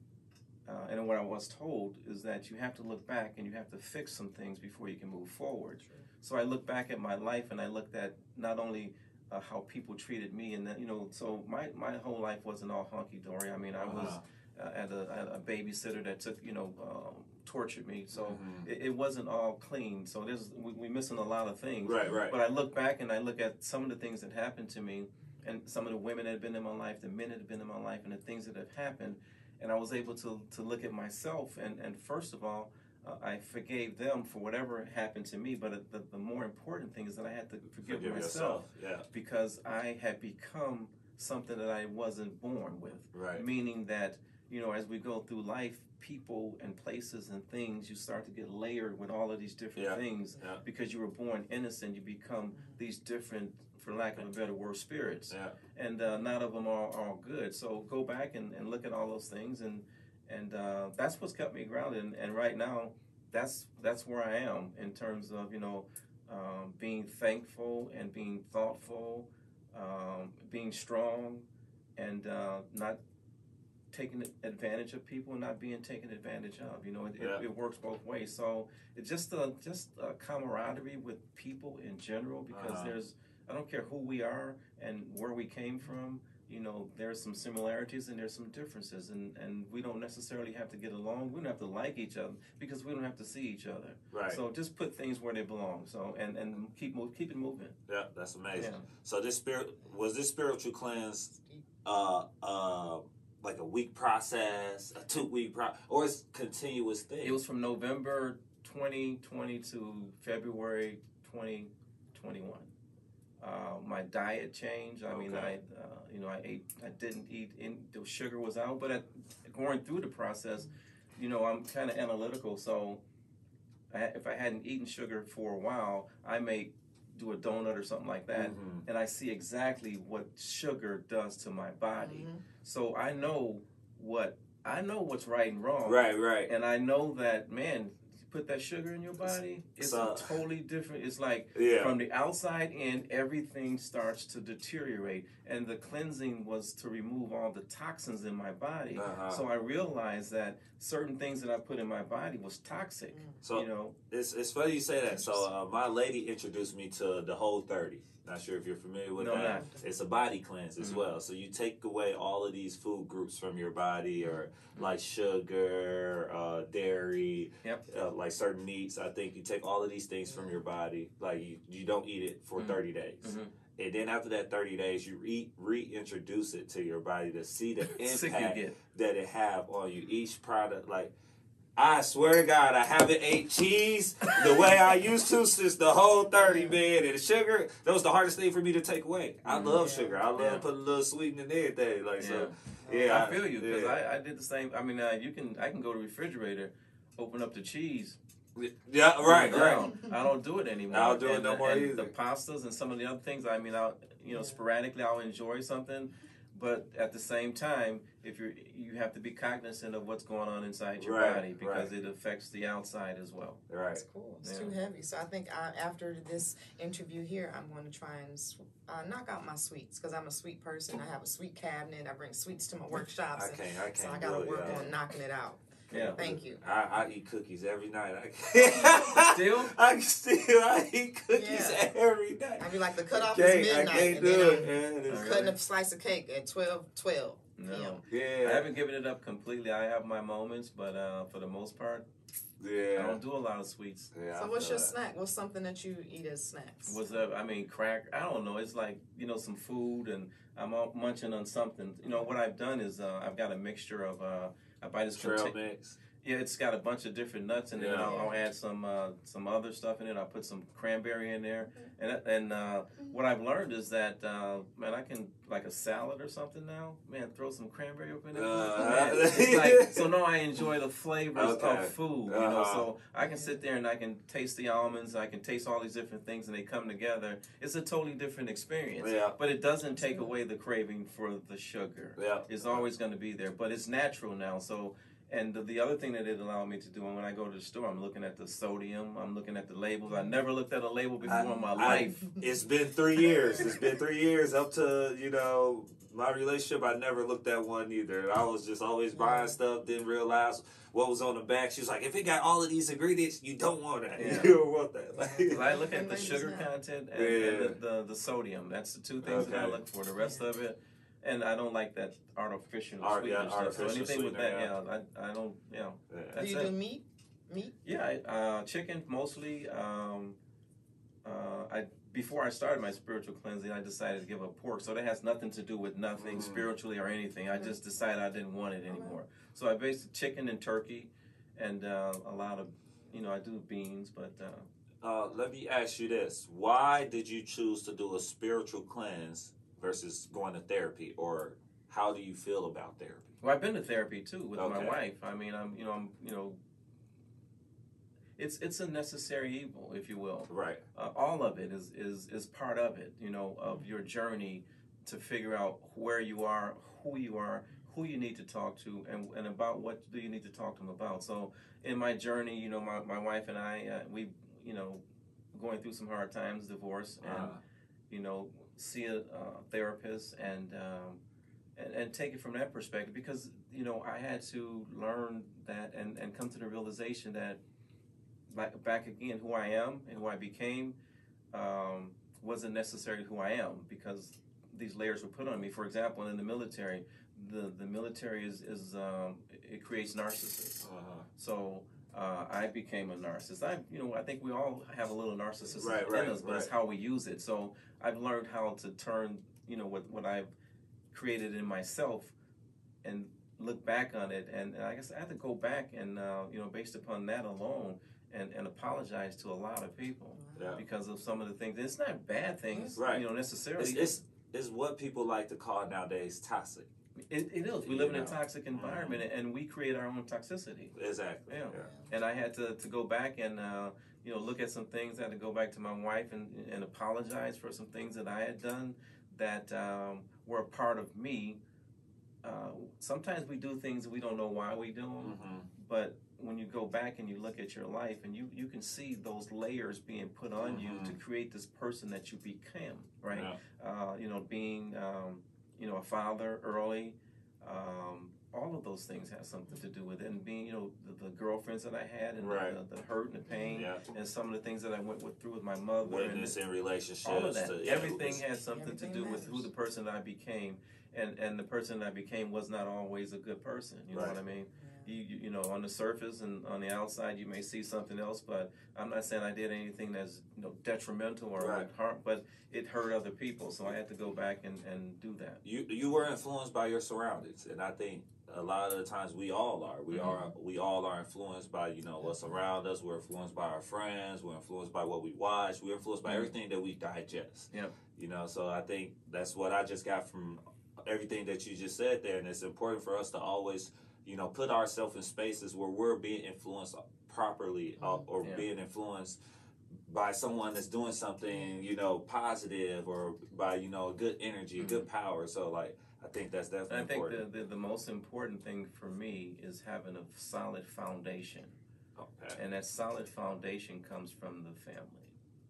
uh, and what I was told is that you have to look back and you have to fix some things before you can move forward. Sure. So I looked back at my life and I looked at not only uh, how people treated me, and that, you know, so my, my whole life wasn't all hunky dory. I mean, I was uh, at, a, at a babysitter that took, you know, um, tortured me. So mm-hmm. it, it wasn't all clean. So there's we, we're missing a lot of things. Right, right. But I look back and I look at some of the things that happened to me, and some of the women that have been in my life, the men that have been in my life, and the things that have happened. And I was able to, to look at myself, and, and first of all, uh, I forgave them for whatever happened to me. But the, the more important thing is that I had to forgive, forgive myself, yeah. because I had become something that I wasn't born with. Right. Meaning that, you know, as we go through life, people and places and things, you start to get layered with all of these different yeah. things. Yeah. Because you were born innocent, you become these different, for lack of a better word, spirits. Yeah. And uh, none of them are, are good. So go back and, and look at all those things, and and uh, that's what's kept me grounded. And, and right now, that's that's where I am in terms of, you know, um, being thankful and being thoughtful, um, being strong, and uh, not taking advantage of people and not being taken advantage of. You know, it, yeah. it, it works both ways. So it's just a, just a camaraderie with people in general, because uh-huh. there's, I don't care who we are and where we came from, you know, there's some similarities and there's some differences, and, and we don't necessarily have to get along. We don't have to like each other because we don't have to see each other. Right. So just put things where they belong. So and, and keep move, keep it moving. Yeah, that's amazing. Yeah. So this spirit was this spiritual cleanse, uh, uh, like a week process, a two week process, or it's continuous thing? It was from November twenty twenty to February twenty twenty-one. Uh, my diet changed. I okay. mean, I, uh, you know, I ate, I didn't eat, in, the sugar was out, but at, going through the process, you know, I'm kind of analytical. So I, if I hadn't eaten sugar for a while, I may do a donut or something like that. Mm-hmm. And I see exactly what sugar does to my body. Mm-hmm. So I know what, I know what's right and wrong. Right, right. And I know that, man, put that sugar in your body, it's so, a totally different, it's like yeah. from the outside in, everything starts to deteriorate. And the cleansing was to remove all the toxins in my body. Uh-huh. So I realized that certain things that I put in my body was toxic. So you know, it's it's funny you say that. So uh, my lady introduced me to the Whole thirty. Not sure if you're familiar with no, that. Not. It's a body cleanse as mm-hmm. well. So you take away all of these food groups from your body, or like sugar, uh, dairy, yep. uh, like certain meats. I think you take all of these things from your body. Like you, you don't eat it for mm-hmm. thirty days. Mm-hmm. And then after that thirty days, you re- reintroduce it to your body to see the impact that it have on you. Each product, like, I swear to God, I haven't ate cheese the way I used to since the Whole thirty, man. And the sugar, that was the hardest thing for me to take away. I love yeah. sugar. I love yeah. putting a little sweetening in everything. Like, yeah. so, yeah. I feel you, because yeah. I, I did the same. I mean, uh, you can I can go to the refrigerator, open up the cheese. Yeah, right, right. I don't do it anymore. I don't do it and, no more and either. The pastas and some of the other things, I mean, I'll, you know, sporadically I'll enjoy something, but at the same time, if you're, you have to be cognizant of what's going on inside your right, body, because right. it affects the outside as well. Right. That's cool. It's yeah. too heavy. So I think I, after this interview here, I'm going to try and uh, knock out my sweets, because I'm a sweet person. I have a sweet cabinet. I bring sweets to my workshops. I can't, I can't so I got to work yeah. on knocking it out. Yeah. Thank you. I, I eat cookies every night. I can't. Still? I still I eat cookies yeah. every night. I be like, the cutoff I is midnight. I can't and do then it. I'm Man. cutting a slice of cake at twelve twelve No. Yeah. I haven't given it up completely. I have my moments, but uh, for the most part, yeah. I don't do a lot of sweets. Yeah, so I what's your that. snack? What's something that you eat as snacks? What's up? I mean, crack. I don't know. It's like, you know, some food, and I'm all munching on something. You know, what I've done is uh, I've got a mixture of, uh, I buy this trail contain- mix. Yeah, it's got a bunch of different nuts in it. Yeah. I'll, I'll add some uh, some other stuff in it. I'll put some cranberry in there, and and uh, what I've learned is that uh, man, I can like a salad or something now. Man, throw some cranberry up in it. Uh, Man, it's like, so now I enjoy the flavors Okay. of food. You Uh-huh. know, so I can sit there and I can taste the almonds. I can taste all these different things, and they come together. It's a totally different experience. Yeah. But it doesn't take away the craving for the sugar. Yeah. It's always going to be there, but it's natural now. So. And the, the other thing that it allowed me to do, and when I go to the store, I'm looking at the sodium, I'm looking at the labels. I never looked at a label before I- in my I- life. It's been three years. It's been three years up to, you know, my relationship. I never looked at one either. I was just always buying stuff, didn't realize what was on the back. She was like, if it got all of these ingredients, you don't want that. Yeah. You don't want that. Like, 'Cause I look at the Labels sugar now. content and, Yeah. and the, the, the sodium. That's the two things that I Okay. look for. The rest of it, and I don't like that artificial Art- sweetener yeah, stuff. So artificial anything with sweetener, that, yeah. yeah, I, I don't, you know. Yeah. Do That's you it. do meat? Meat? Yeah, I- uh, chicken mostly. Um, uh, I before I started my spiritual cleansing, I decided to give up pork. So that has nothing to do with nothing Mhm. spiritually or anything. I just decided I didn't want it anymore. So I based chicken and turkey, and uh, a lot of, you know, I do beans, but uh, Uh, let me ask you this. Why did you choose to do a spiritual cleanse versus going to therapy? Or how do you feel about therapy? well, I've been to therapy too with my Okay. wife. I mean, I'm, you know, I'm, you know, it's it's a necessary evil, if you will. Right. Uh, all of it is, is is part of it, you know, of your journey to figure out where you are, who you are, who you need to talk to, and, and about what do you need to talk to them about. So in my journey, you know, my, my wife and I, uh, we, you know, going through some hard times, divorce, and, Uh, you know, see a uh, therapist and, um, and and take it from that perspective, because, you know, I had to learn that and, and come to the realization that back, back again, who I am and who I became um, wasn't necessarily who I am, because these layers were put on me. For example, in the military, the, the military is, is um, it creates narcissists. uh, So uh, I became a narcissist. I, you know, I think we all have a little narcissism Right, in right, us, but it's right. how we use it. So I've learned how to turn, you know, what, what I've created in myself and look back on it. And, and I guess I had to go back and, uh, you know, based upon that alone, and, and apologize to a lot of people yeah. because of some of the things. It's not bad things, Right. you know, necessarily. It's, it's, it's what people like to call nowadays toxic. It, it is. We You live in a know. toxic environment, and we create our own toxicity. Exactly. Yeah. Yeah. And I had to, to go back and uh, you know, look at some things. I had to go back to my wife and, and apologize for some things that I had done that um, were a part of me. Uh, sometimes we do things that we don't know why we do them, Mhm. but when you go back and you look at your life, and you, you can see those layers being put on you Mhm. to create this person that you became, right? Yeah. Uh, you know, being, um, you know, a father early, um, all of those things have something to do with it. And being, you know, the, the girlfriends that I had, and Right. the, the hurt and the pain, Yeah. and some of the things that I went with, through with my mother, and Witness in relationships. all of that. to- yeah, Everything it's- has something Everything to do with who matters. the person I became. And, and the person I became was not always a good person. You know Right. what I mean? You, you you know, on the surface and on the outside, you may see something else, but I'm not saying I did anything that's, you know, detrimental or Right. would harm, but it hurt other people. So I had to go back and, and do that. You you were influenced by your surroundings, and I think a lot of the times we all are. We Mhm. are we all are influenced by, you know, what's around us. We're influenced by our friends. We're influenced by what we watch. We're influenced by Mhm. everything that we digest. Yep. You know, so I think that's what I just got from everything that you just said there, and it's important for us to always, you know, put ourselves in spaces where we're being influenced properly, uh, or Yeah. being influenced by someone that's doing something, you know, positive, or by, you know, good energy, Mhm. good power. So, like, I think that's And definitely I think important. the, the, the most important thing for me is having a solid foundation. Okay. And that solid foundation comes from the family,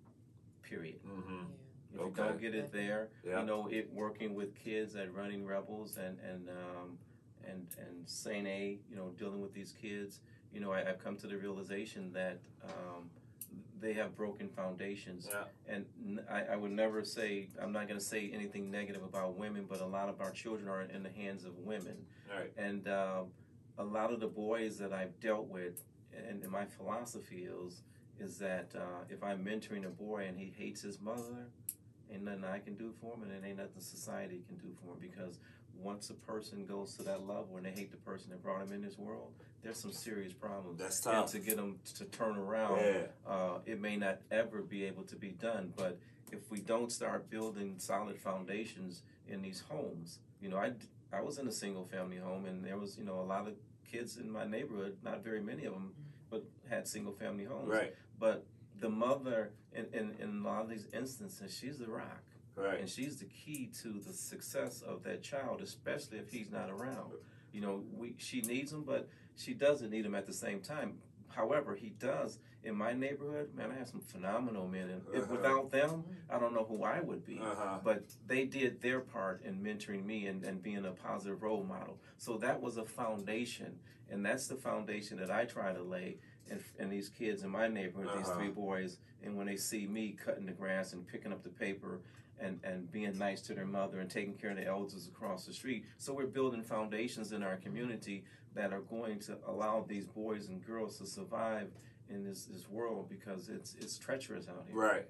period. Mm-hmm. If you Okay. don't get it there, Yeah. you know, it working with kids at Running Rebels and and um, and and Saint A, you know, dealing with these kids, you know, I, I've come to the realization that um, they have broken foundations, Yeah. and n- I, I would never say, I'm not going to say anything negative about women, but a lot of our children are in the hands of women, All right. and um, a lot of the boys that I've dealt with, and, and my philosophy is is that uh, if I'm mentoring a boy and he hates his mother, ain't nothing I can do for him, and it ain't nothing society can do for him, because once a person goes to that level and they hate the person that brought them in this world, there's some serious problems. That's tough. And to get them to turn around, Yeah. uh, it may not ever be able to be done. But if we don't start building solid foundations in these homes, you know, I, I was in a single family home, and there was, you know, a lot of kids in my neighborhood, not very many of them, but had single family homes. Right. But the mother, in, in, in a lot of these instances, she's the rock. Right. And she's the key to the success of that child, especially if he's not around. You know, we she needs him, but she doesn't need him at the same time. However, he does. In my neighborhood, man, I have some phenomenal men. And if, Uh-huh. without them, I don't know who I would be. Uh-huh. But they did their part in mentoring me and, and being a positive role model. So that was a foundation. And that's the foundation that I try to lay in, in these kids in my neighborhood, Uh-huh. these three boys. And when they see me cutting the grass and picking up the paper and, and being nice to their mother and taking care of the elders across the street. So we're building foundations in our community that are going to allow these boys and girls to survive in this, this world, because it's it's treacherous out here. Right.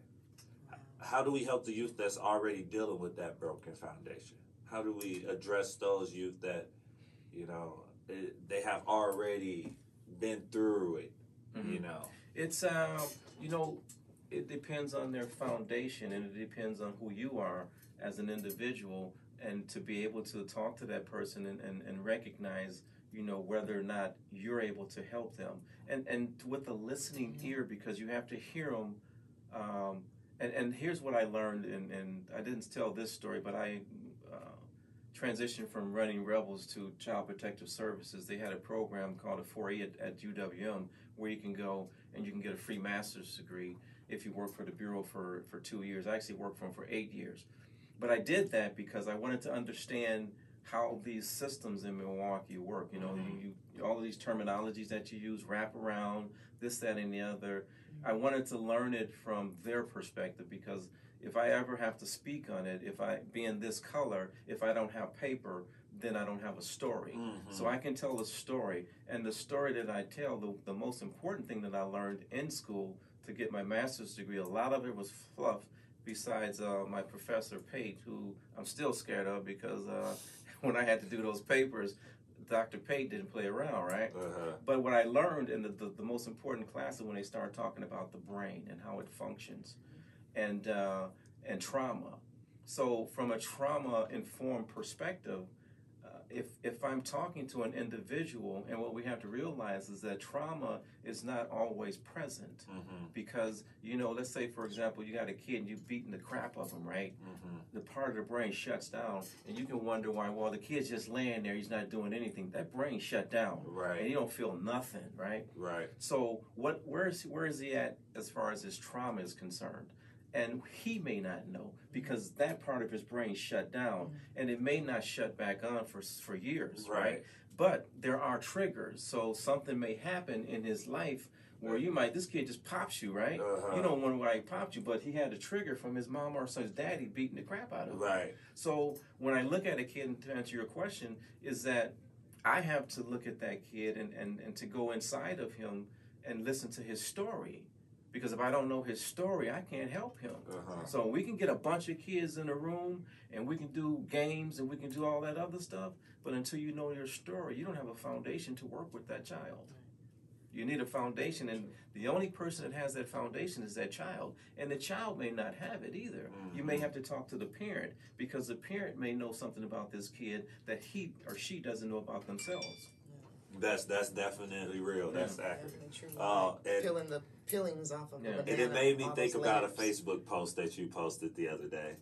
How do we help the youth that's already dealing with that broken foundation? How do we address those youth that, you know, it, they have already been through it, Mhm. you know? It's, uh, you know, it depends on their foundation, and it depends on who you are as an individual, and to be able to talk to that person and, and, and recognize, you know, whether or not you're able to help them. And and with a listening ear, because you have to hear them. Um, and, and here's what I learned, and, and I didn't tell this story, but I uh, transitioned from running Rebels to Child Protective Services. They had a program called a four A at, at U W M, where you can go and you can get a free master's degree if you work for the Bureau for, for two years. I actually worked for them for eight years. But I did that because I wanted to understand how these systems in Milwaukee work. You know, Mhm. you, you all of these terminologies that you use, wrap around, this, that, and the other. I wanted to learn it from their perspective, because if I ever have to speak on it, if I, being this color, if I don't have paper, then I don't have a story. Mhm. So I can tell a story. And the story that I tell, the, the most important thing that I learned in school to get my master's degree, a lot of it was fluff, besides uh, my professor, Pate, who I'm still scared of, because uh, when I had to do those papers, Doctor Pate didn't play around, right? Uh-huh. But what I learned in the, the, the most important class is when they start talking about the brain and how it functions, and uh, and trauma. So from a trauma-informed perspective, uh, if if I'm talking to an individual, and what we have to realize is that trauma is not always present, Mhm. because, you know, let's say, for example, you got a kid and you've beaten the crap of him, right? Mhm. The part of the brain shuts down, and you can wonder why. Well, the kid's just laying there, he's not doing anything. That brain shut down, Right. and you don't feel nothing, right? Right. So what? Where is where is he at as far as his trauma is concerned? And he may not know, because that part of his brain shut down, and it may not shut back on for for years, right? Right. But there are triggers, so something may happen in his life where you might, this kid just pops you, right? Uh-huh. You don't wonder why he popped you, but he had a trigger from his mom or his daddy beating the crap out of him. Right. So when I look at a kid, and to answer your question, is that I have to look at that kid and, and, and to go inside of him and listen to his story. Because if I don't know his story, I can't help him. Uh-huh. So we can get a bunch of kids in a room and we can do games and we can do all that other stuff, but until you know your story, you don't have a foundation to work with that child. You need a foundation, and the only person that has that foundation is that child. And the child may not have it either. Mm-hmm. You may have to talk to the parent, because the parent may know something about this kid that he or she doesn't know about themselves. That's that's definitely real. That's accurate. Definitely true. Uh, Like and- peeling the peelings off of Yeah. the And banana, it made me all think those about a layers. Facebook post that you posted the other day.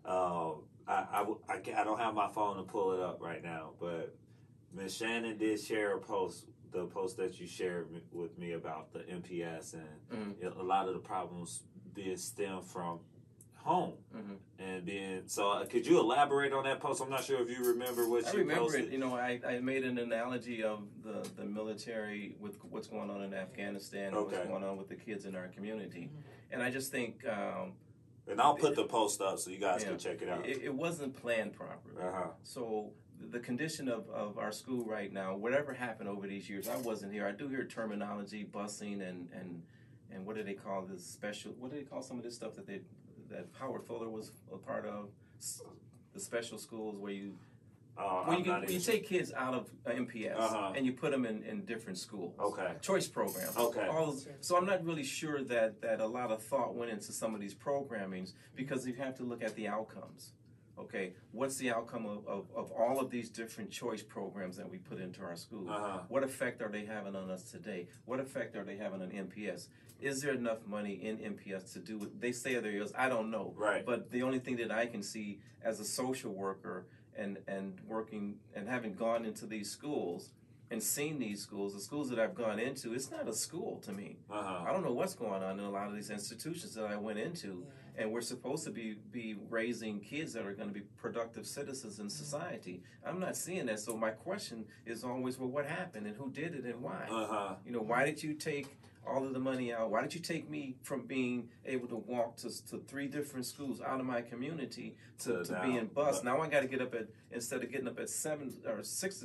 Um, I, I, w- I, ca- I don't have my phone to pull it up right now, but Miss Shannon did share a post, the post that you shared m- with me about the M P S, and Mhm. a lot of the problems being stemmed from home Mhm. and being. So, uh, could you elaborate on that post? I'm not sure if you remember what I you remember posted. it. You know, I, I made an analogy of the, the military with what's going on in Afghanistan and Okay. what's going on with the kids in our community. And I just think um, And I'll put the post up so you guys Yeah. can check it out. it, it wasn't planned properly. Uh huh. So the condition of, of our school right now, whatever happened over these years, I wasn't here. I do hear terminology, busing, and and and what do they call this special? What do they call some of this stuff that they that Howard Fuller was a part of? S- The special schools where you Oh, When I'm you, not when you even- take kids out of uh, M P S Uh-huh. and you put them in, in different schools, Okay. choice programs. Okay. All, so I'm not really sure that, that a lot of thought went into some of these programmings because you have to look at the outcomes. Okay, what's the outcome of, of, of all of these different choice programs that we put into our schools? Uh-huh. What effect are they having on us today? What effect are they having on M P S? Is there enough money in M P S to do it? They say there is. I don't know. Right. But the only thing that I can see as a social worker and, and working and having gone into these schools and seen these schools, the schools that I've gone into, it's not a school to me. Uh-huh. I don't know what's going on in a lot of these institutions that I went into. Yeah. And we're supposed to be, be raising kids that are going to be productive citizens in society. I'm not seeing that. So my question is always, well, what happened and who did it and why? Uh-huh. You know, why did you take all of the money out? Why did you take me from being able to walk to, to three different schools out of my community to, To to now. being bused? Now I got to get up at, instead of getting up at seven or six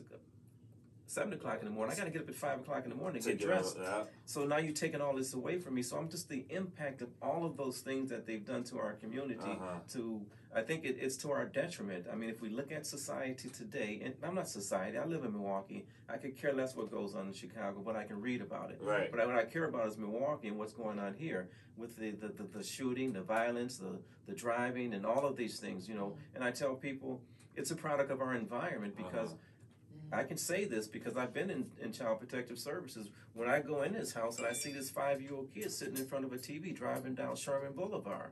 seven o'clock in the morning, I got to get up at five o'clock in the morning to get Take it dressed. out, yeah. So now you're taking all this away from me. So I'm just the impact of all of those things that they've done to our community. Uh-huh. To I think it, it's to our detriment. I mean, if we look at society today, and I'm not society. I live in Milwaukee. I could care less what goes on in Chicago, but I can read about it. Right. But what I care about is Milwaukee and what's going on here with the the, the, the shooting, the violence, the the driving, and all of these things. You know, and I tell people it's a product of our environment because. Uh-huh. I can say this because I've been in, in Child Protective Services. When I go in this house and I see this five-year-old kid sitting in front of a T V driving down Sherman Boulevard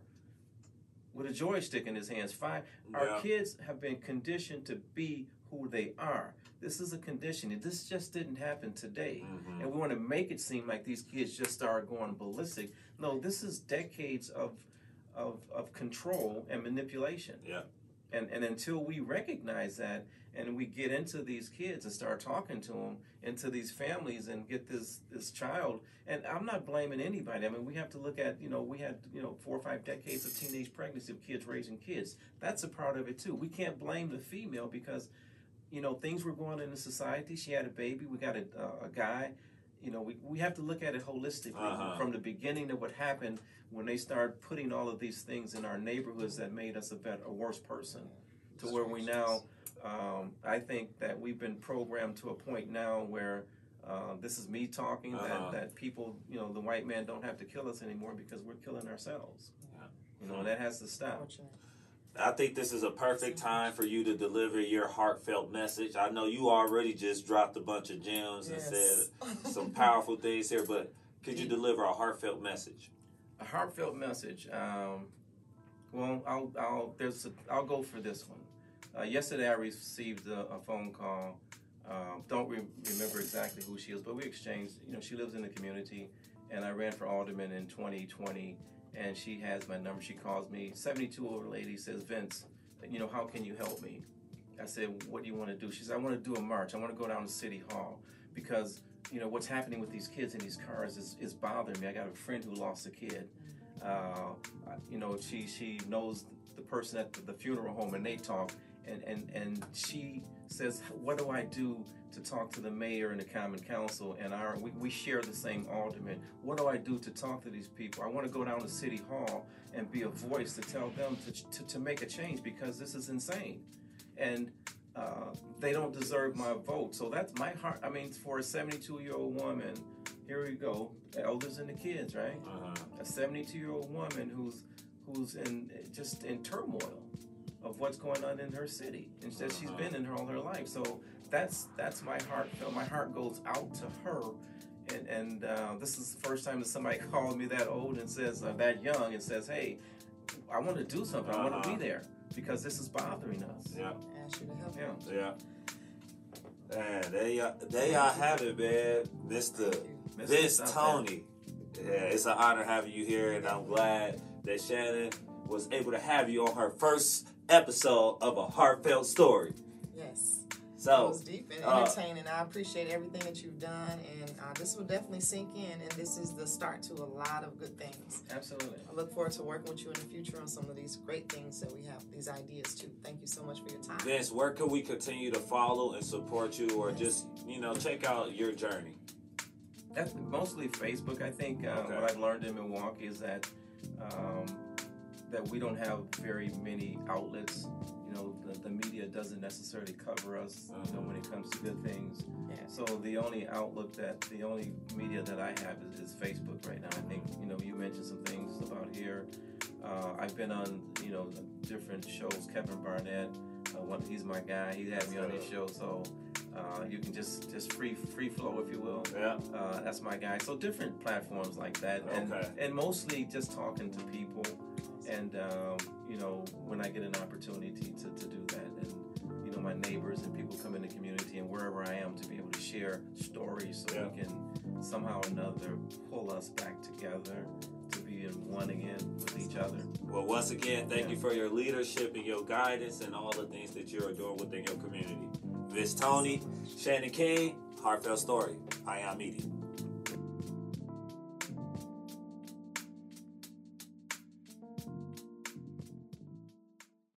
with a joystick in his hands, five, Yeah. our kids have been conditioned to be who they are. This is a conditioning. This just didn't happen today. Mhm. And we want to make it seem like these kids just started going ballistic. No, this is decades of of, of control and manipulation. Yeah. And and until we recognize that and we get into these kids and start talking to them, into these families and get this this child, and I'm not blaming anybody. I mean, we have to look at, you know, we had, you know, four or five decades of teenage pregnancy of kids raising kids. That's a part of it too. We can't blame the female because, you know, things were going on in society. She had a baby. We got a, uh, a guy. You know, we, we have to look at it holistically Uh-huh. from the beginning of what happened when they started putting all of these things in our neighborhoods that made us a better, a worse person, to where we now, um, I think that we've been programmed to a point now where uh, this is me talking, Uh-huh. that, that people, you know, the white man don't have to kill us anymore because we're killing ourselves. Yeah. You know, and that has to stop. Fortunate. I think this is a perfect time for you to deliver your heartfelt message. I know you already just dropped a bunch of gems and Yes. said some powerful things here, but could you deliver a heartfelt message? A heartfelt message. Um, well, I'll I'll there's a, I'll go for this one. Uh, yesterday, I received a, a phone call. Um, don't re- remember exactly who she is, but we exchanged. You know, she lives in the community, and I ran for alderman in twenty twenty. And she has my number. She calls me. seventy-two-year-old lady says, "Vince, you know, how can you help me?" I said, "What do you want to do?" She said, "I want to do a march. I want to go down to City Hall because, you know, what's happening with these kids in these cars is, is bothering me. I got a friend who lost a kid. Uh, you know, she she knows the person at the, the funeral home, and they talk. And, and, and she says, what do I do to talk to the mayor and the common council? And our we, we share the same alderman. What do I do to talk to these people? I want to go down to City Hall and be a voice to tell them to, to, to make a change because this is insane. And uh, they don't deserve my vote. So that's my heart. I mean, for a seventy-two-year-old woman, here we go, the elders and the kids, right? Uh-huh. A seventy-two-year-old woman who's who's in just in turmoil of what's going on in her city, and that she's been in her all her life. So that's that's my heartfelt. My heart goes out to her, and and uh, this is the first time that somebody called me that old and says uh, that young and says, "Hey, I want to do something. I want to Uh-huh. be there because this is bothering us." Yeah. Ask you to help. Yeah. Yeah. Man, there y'all, there y'all have it, man. Mister Mister Vince South Tony. Yeah, it's an honor having you here, and I'm glad that Shannon was able to have you on her first episode of A Heartfelt Story. Yes. It So, was deep and uh, entertaining. I appreciate everything that you've done, and uh, this will definitely sink in. And this is the start to a lot of good things. Absolutely. I look forward to working with you in the future on some of these great things that we have, these ideas too. Thank you so much for your time. Vince, where can we continue to follow and support you, or just, you know, check out your journey? That's mostly Facebook. I think uh, Okay. what I've learned in Milwaukee is that um, that we don't have very many outlets. You know, the, the media doesn't necessarily cover us, you know, when it comes to good things. Yeah. So the only outlook that, the only media that I have is, is Facebook right now. I think, you know, you mentioned some things about here. Uh, I've been on, you know, different shows. Kevin Barnett, uh, one, he's my guy. He had me on his show, so uh, you can just just free free flow, if you will. Yeah. Uh, that's my guy. So different platforms like that, and Okay. and mostly just talking to people. And um, you know, when I get an opportunity to, to do that, and you know, my neighbors and people come in the community, and wherever I am, to be able to share stories, so Yeah. we can somehow or another pull us back together to be in one again with each other. Well, once again, thank Yeah. you for your leadership and your guidance and all the things that you are doing within your community. This Tony, Shannon King, Heartfelt Story, Ion Media.